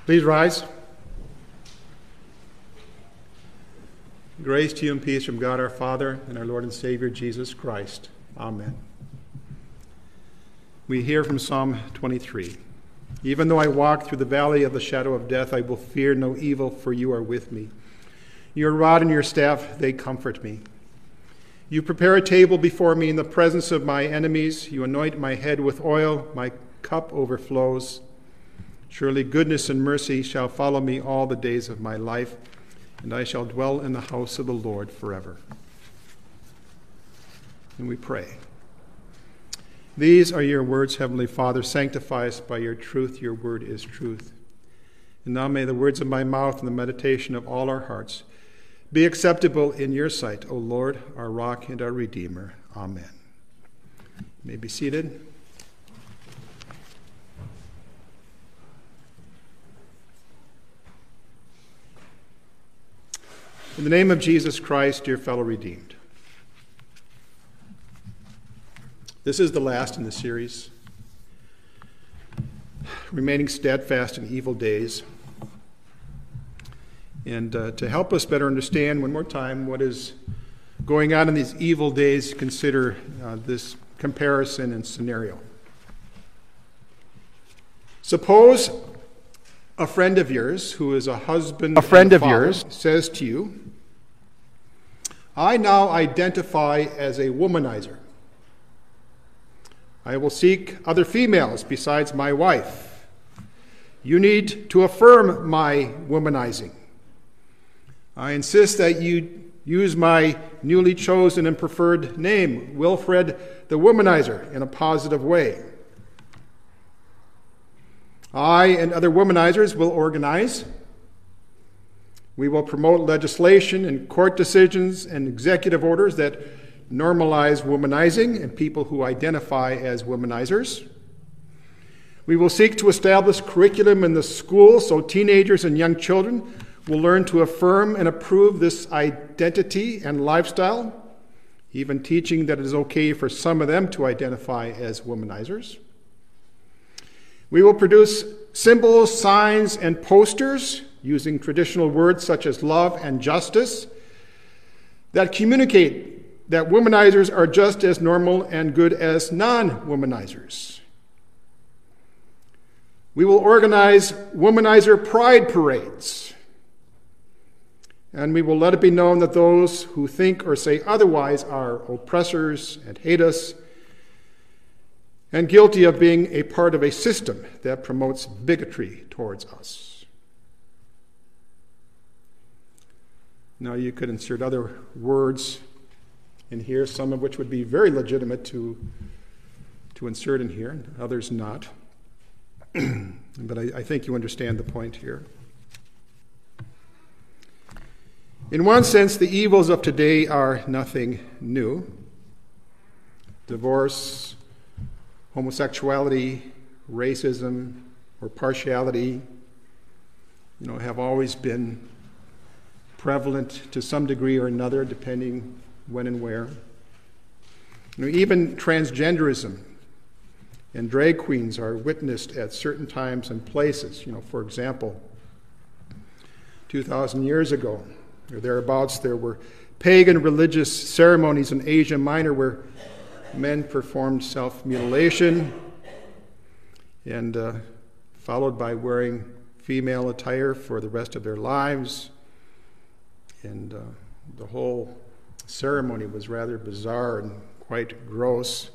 Please rise. Grace to you and peace from God our Father and our Lord and Savior Jesus Christ. Amen. We hear from Psalm 23. Even though I walk through the valley of the shadow of death, I will fear no evil, for you are with me. Your rod and your staff, they comfort me. You prepare a table before me in the presence of my enemies. You anoint my head with oil. My cup overflows. Surely goodness and mercy shall follow me all the days of my life, and I shall dwell in the house of the Lord forever. And we pray. These are your words, Heavenly Father. Sanctify us by your truth. Your word is truth. And now may the words of my mouth and the meditation of all our hearts be acceptable in your sight, O Lord, our rock and our Redeemer. Amen. You may be seated. In the name of Jesus Christ, dear fellow redeemed. This is the last in the series, Remaining Steadfast in Evil Days. And to help us better understand one more time what is going on in these evil days, consider this comparison and scenario. Suppose a friend of yours who is a husband says to you, I now identify as a womanizer. I will seek other females besides my wife. You need to affirm my womanizing. I insist that you use my newly chosen and preferred name, Wilfred the Womanizer, in a positive way. I and other womanizers will organize. We will promote legislation and court decisions and executive orders that normalize womanizing and people who identify as womanizers. We will seek to establish curriculum in the school so teenagers and young children will learn to affirm and approve this identity and lifestyle, even teaching that it is okay for some of them to identify as womanizers. We will produce symbols, signs, and posters using traditional words such as love and justice that communicate that womanizers are just as normal and good as non-womanizers. We will organize womanizer pride parades, and we will let it be known that those who think or say otherwise are oppressors and hate us and guilty of being a part of a system that promotes bigotry towards us. Now you could insert other words in here, some of which would be very legitimate to insert in here, and others not. But I think you understand the point here. In one sense, the evils of today are nothing new. Divorce, homosexuality, racism, or partiality, have always been prevalent to some degree or another, depending when and where. Even transgenderism and drag queens are witnessed at certain times and places. For example, 2,000 years ago, or thereabouts, there were pagan religious ceremonies in Asia Minor where men performed self-mutilation and followed by wearing female attire for the rest of their lives. And the whole ceremony was rather bizarre and quite gross.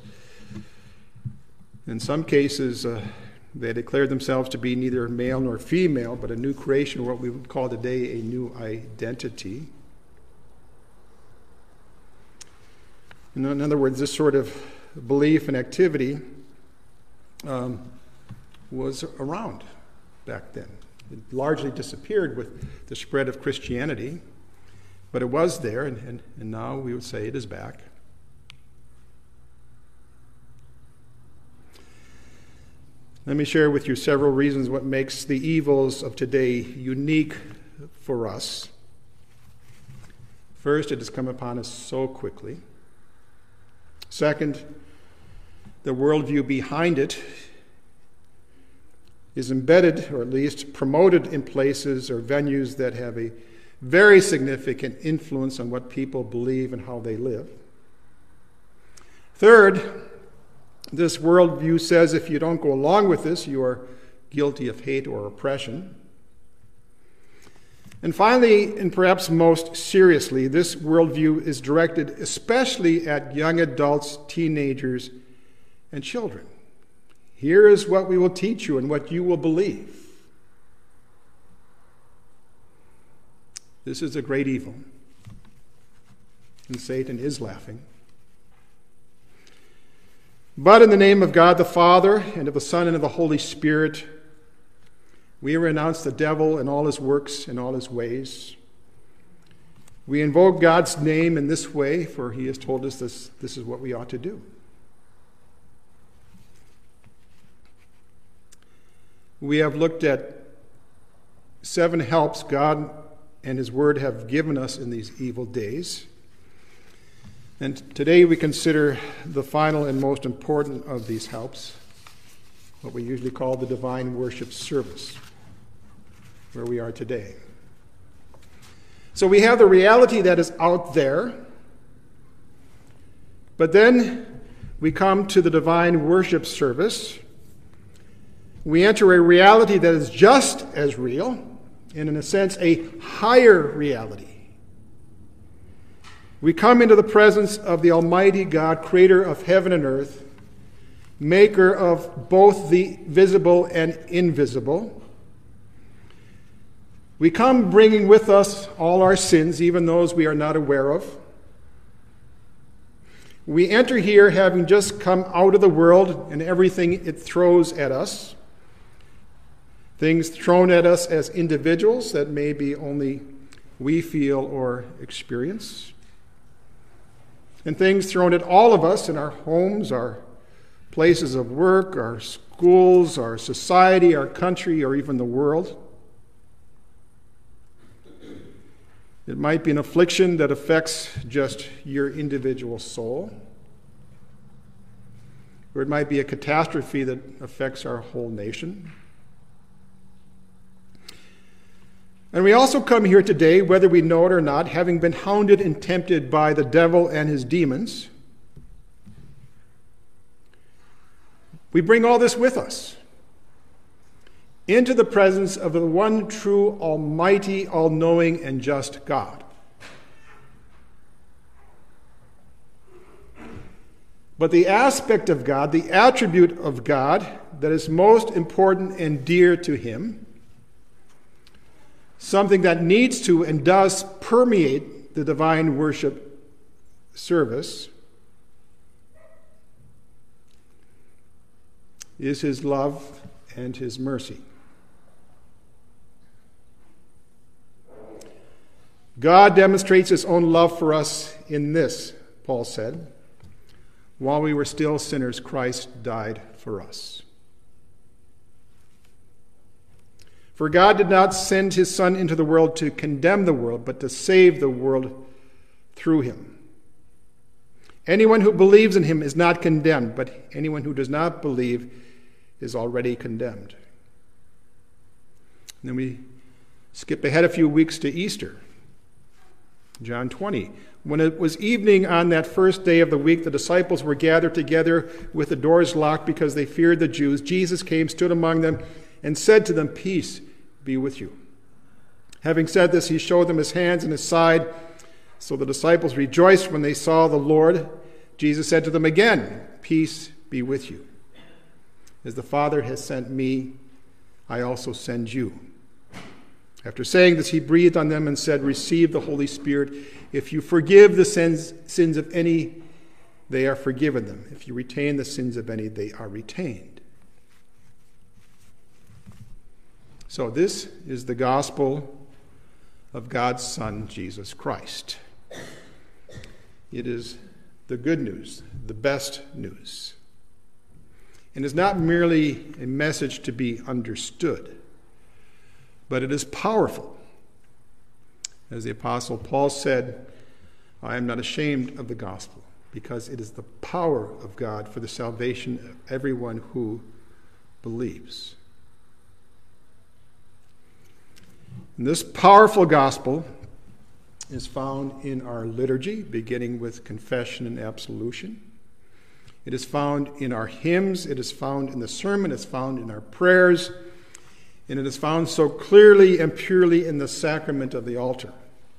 In some cases, they declared themselves to be neither male nor female, but a new creation, or what we would call today a new identity. In other words, this sort of belief and activity was around back then. It largely disappeared with the spread of Christianity, but it was there, and now we would say it is back. Let me share with you several reasons what makes the evils of today unique for us. First, it has come upon us so quickly. Second, the worldview behind it is embedded, or at least promoted, in places or venues that have a very significant influence on what people believe and how they live. Third, this worldview says if you don't go along with this, you are guilty of hate or oppression. And finally, and perhaps most seriously, this worldview is directed especially at young adults, teenagers, and children. Here is what we will teach you and what you will believe. This is a great evil, and Satan is laughing. But in the name of God the Father, and of the Son, and of the Holy Spirit, we renounce the devil and all his works and all his ways. We invoke God's name in this way, for he has told us this is what we ought to do. We have looked at 7 helps God and his word have given us in these evil days. And today we consider the final and most important of these helps, what we usually call the divine worship service, where we are today. So we have the reality that is out there, but then we come to the divine worship service. We enter a reality that is just as real, and in a sense, a higher reality. We come into the presence of the Almighty God, creator of heaven and earth, maker of both the visible and invisible. We come bringing with us all our sins, even those we are not aware of. We enter here having just come out of the world and everything it throws at us. Things thrown at us as individuals that maybe only we feel or experience. And things thrown at all of us in our homes, our places of work, our schools, our society, our country, or even the world. It might be an affliction that affects just your individual soul. Or it might be a catastrophe that affects our whole nation. And we also come here today, whether we know it or not, having been hounded and tempted by the devil and his demons. We bring all this with us into the presence of the one true, almighty, all-knowing, and just God. But the aspect of God, the attribute of God that is most important and dear to him, something that needs to and does permeate the divine worship service, is his love and his mercy. God demonstrates his own love for us in this, Paul said, while we were still sinners, Christ died for us. For God did not send his Son into the world to condemn the world, but to save the world through him. Anyone who believes in him is not condemned, but anyone who does not believe is already condemned. And then we skip ahead a few weeks to Easter. John 20. When it was evening on that first day of the week, the disciples were gathered together with the doors locked because they feared the Jews. Jesus came, stood among them, and said to them, "Peace be with you." Having said this, he showed them his hands and his side. So the disciples rejoiced when they saw the Lord. Jesus said to them again, "Peace be with you. As the Father has sent me, I also send you." After saying this, he breathed on them and said, "Receive the Holy Spirit. If you forgive the sins of any, they are forgiven them. If you retain the sins of any, they are retained." So this is the gospel of God's Son, Jesus Christ. It is the good news, the best news. And it's not merely a message to be understood, but it is powerful. As the Apostle Paul said, "I am not ashamed of the gospel, because it is the power of God for the salvation of everyone who believes." And this powerful gospel is found in our liturgy, beginning with confession and absolution. It is found in our hymns. It is found in the sermon. It's found in our prayers. And it is found so clearly and purely in the sacrament of the altar.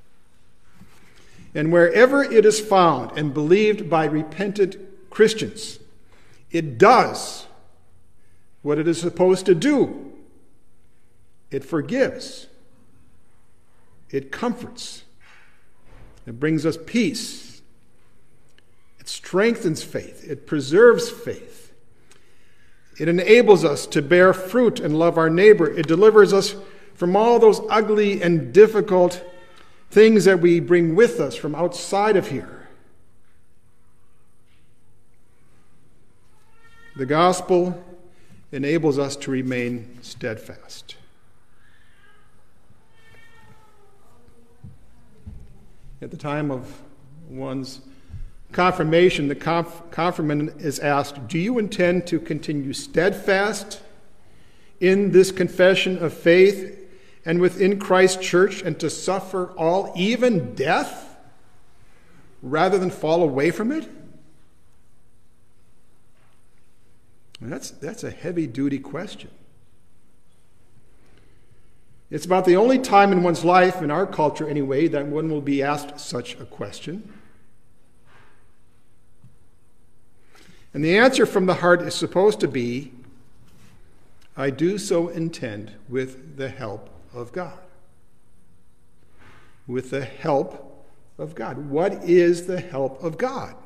And wherever it is found and believed by repentant Christians, it does what it is supposed to do. It forgives. It comforts. It brings us peace. It strengthens faith. It preserves faith. It enables us to bear fruit and love our neighbor. It delivers us from all those ugly and difficult things that we bring with us from outside of here. The gospel enables us to remain steadfast. At the time of one's confirmation, the confirmand is asked, do you intend to continue steadfast in this confession of faith and within Christ's church and to suffer all, even death, rather than fall away from it? And that's a heavy-duty question. It's about the only time in one's life, in our culture anyway, that one will be asked such a question. And the answer from the heart is supposed to be, I do so intend with the help of God. With the help of God. What is the help of God?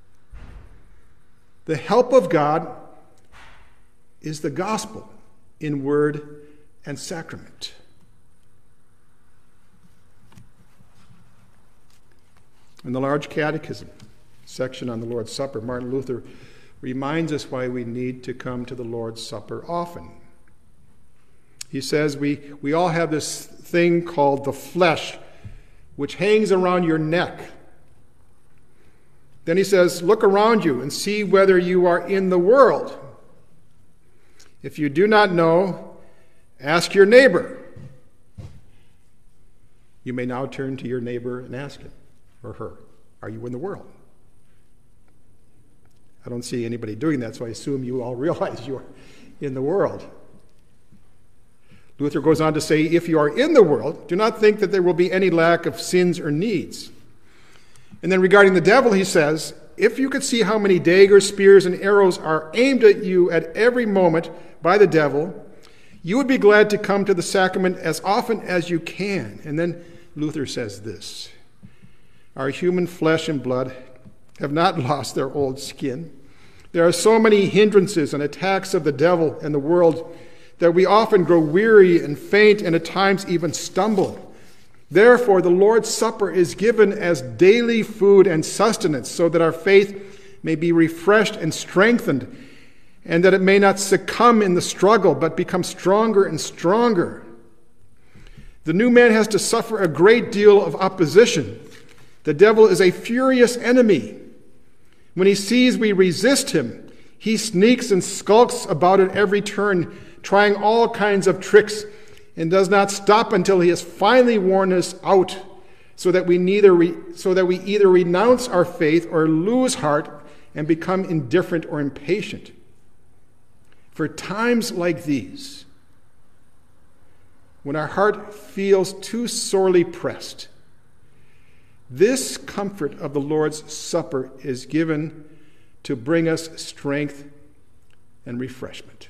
The help of God is the gospel in word and sacrament. In the large catechism section on the Lord's Supper, Martin Luther reminds us why we need to come to the Lord's Supper often. He says we all have this thing called the flesh, which hangs around your neck. Then he says, look around you and see whether you are in the world. If you do not know, ask your neighbor. You may now turn to your neighbor and ask him or her, are you in the world? I don't see anybody doing that, so I assume you all realize you're in the world. Luther goes on to say, if you are in the world, do not think that there will be any lack of sins or needs. And then regarding the devil, he says, if you could see how many daggers, spears, and arrows are aimed at you at every moment by the devil, you would be glad to come to the sacrament as often as you can. And then Luther says this, our human flesh and blood have not lost their old skin. There are so many hindrances and attacks of the devil and the world that we often grow weary and faint and at times even stumble. Therefore, the Lord's Supper is given as daily food and sustenance so that our faith may be refreshed and strengthened and that it may not succumb in the struggle but become stronger and stronger. The new man has to suffer a great deal of opposition. The devil is a furious enemy. When he sees we resist him, he sneaks and skulks about at every turn, trying all kinds of tricks, and does not stop until he has finally worn us out, so that we either renounce our faith or lose heart and become indifferent or impatient. For times like these, when our heart feels too sorely pressed, this comfort of the Lord's Supper is given to bring us strength and refreshment.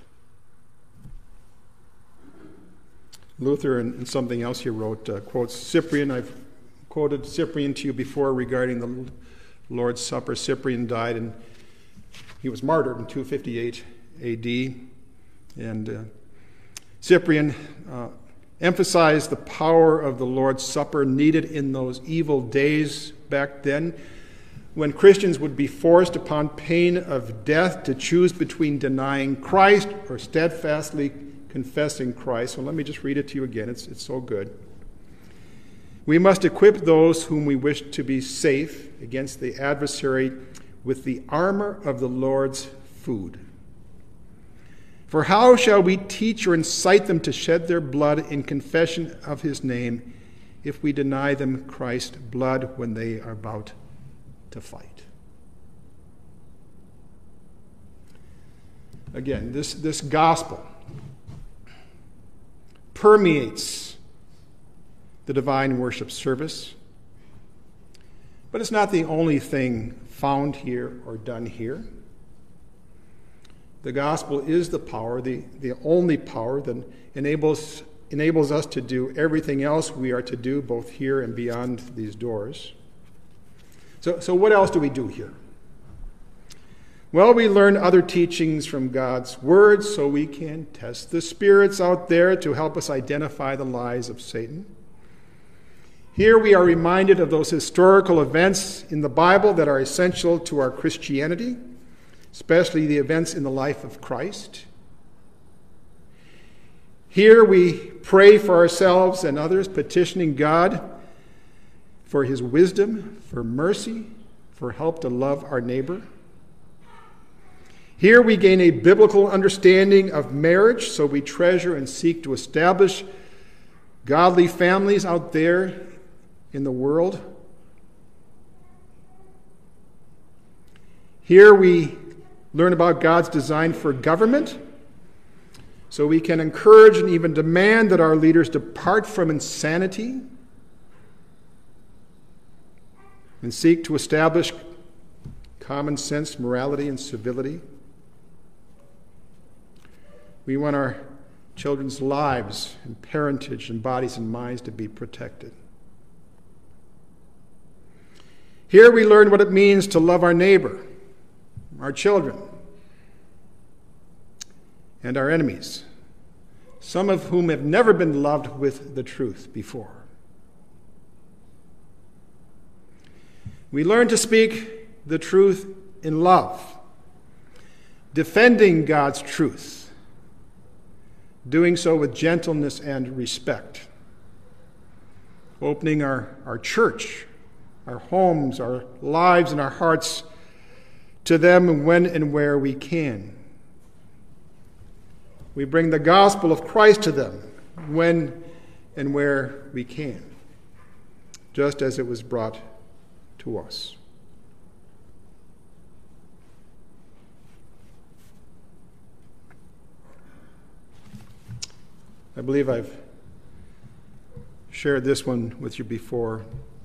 Luther, and something else he wrote, quotes Cyprian. I've quoted Cyprian to you before regarding the Lord's Supper. Cyprian died, and he was martyred in 258 A.D. And Cyprian emphasized the power of the Lord's Supper needed in those evil days back then, when Christians would be forced upon pain of death to choose between denying Christ or steadfastly confessing Christ. So let me just read it to you again. It's so good. We must equip those whom we wish to be safe against the adversary with the armor of the Lord's food. For how shall we teach or incite them to shed their blood in confession of his name if we deny them Christ's blood when they are about to fight? Again, this gospel permeates the divine worship service, but it's not the only thing found here or done here. The gospel is the power, the only power that enables us to do everything else we are to do, both here and beyond these doors. So what else do we do here? Well, we learn other teachings from God's word so we can test the spirits out there to help us identify the lies of Satan. Here we are reminded of those historical events in the Bible that are essential to our Christianity, especially the events in the life of Christ. Here we pray for ourselves and others, petitioning God for his wisdom, for mercy, for help to love our neighbor. Here we gain a biblical understanding of marriage, so we treasure and seek to establish godly families out there in the world. Here we learn about God's design for government, so we can encourage and even demand that our leaders depart from insanity and seek to establish common sense, morality, and civility. We want our children's lives and parentage and bodies and minds to be protected. Here we learn what it means to love our neighbor, our children, and our enemies, some of whom have never been loved with the truth before. We learn to speak the truth in love, defending God's truth, doing so with gentleness and respect, opening our church, our homes, our lives, and our hearts to them when and where we can. We bring the gospel of Christ to them when and where we can, just as it was brought to us. I believe I've shared this one with you before.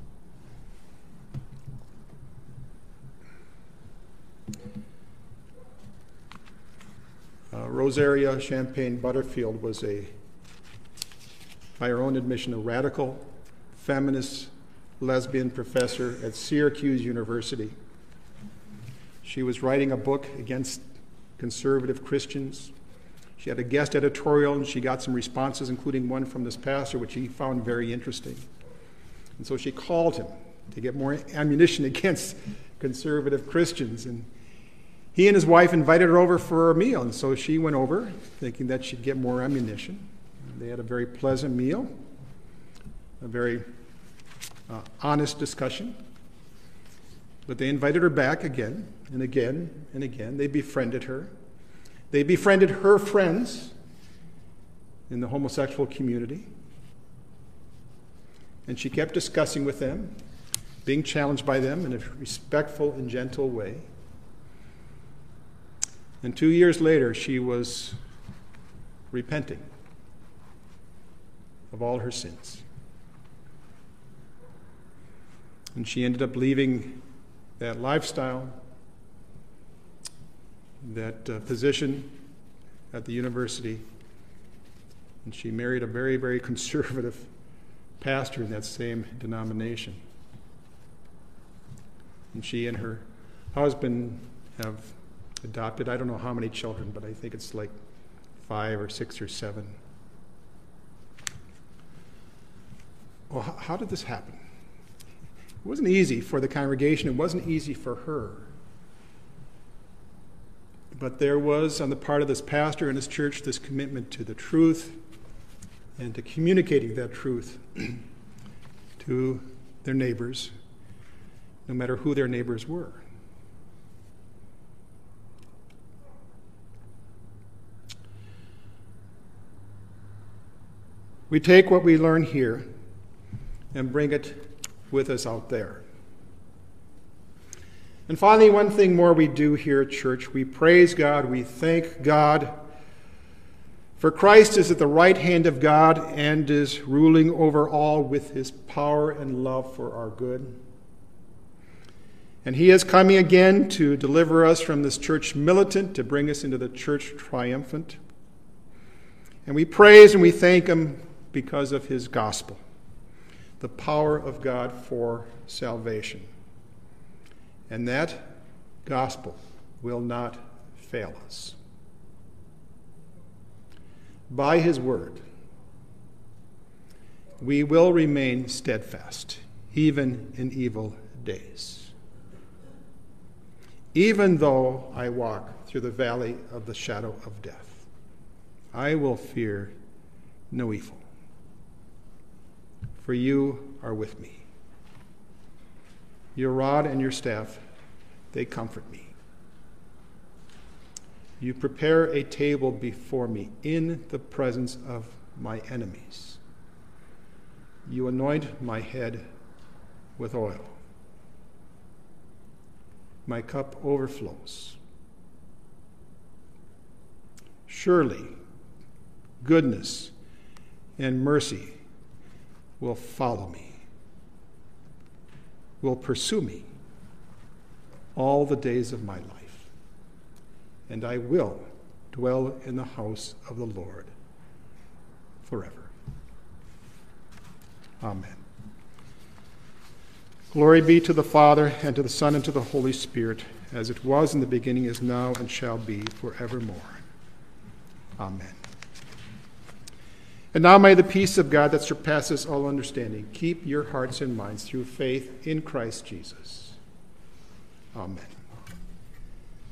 Rosaria Champagne Butterfield was by her own admission, a radical feminist lesbian professor at Syracuse University. She was writing a book against conservative Christians. She had a guest editorial, and she got some responses, including one from this pastor, which he found very interesting. And so she called him to get more ammunition against conservative Christians. And he and his wife invited her over for a meal, and so she went over, thinking that she'd get more ammunition. They had a very pleasant meal, a very honest discussion. But they invited her back again and again and again. They befriended her. They befriended her friends in the homosexual community. And she kept discussing with them, being challenged by them in a respectful and gentle way. And 2 years later, she was repenting of all her sins. And she ended up leaving that lifestyle, that position at the university, and she married a very, very conservative pastor in that same denomination. And she and her husband have adopted, I don't know how many children, but I think it's like 5 or 6 or 7. Well, how did this happen? It wasn't easy for the congregation. It wasn't easy for her. But there was, on the part of this pastor and his church, this commitment to the truth and to communicating that truth to their neighbors, no matter who their neighbors were. We take what we learn here and bring it with us out there. And finally, one thing more we do here at church, we praise God, we thank God. For Christ is at the right hand of God and is ruling over all with his power and love for our good. And he is coming again to deliver us from this church militant, to bring us into the church triumphant. And we praise and we thank him because of his gospel, the power of God for salvation. And that gospel will not fail us. By his word, we will remain steadfast, even in evil days. Even though I walk through the valley of the shadow of death, I will fear no evil, for you are with me. Your rod and your staff, they comfort me. You prepare a table before me in the presence of my enemies. You anoint my head with oil. My cup overflows. Surely, goodness and mercy will follow me, will pursue me all the days of my life, and I will dwell in the house of the Lord forever. Amen. Glory be to the Father, and to the Son, and to the Holy Spirit, as it was in the beginning, is now, and shall be forevermore. Amen. And now may the peace of God that surpasses all understanding keep your hearts and minds through faith in Christ Jesus. Amen.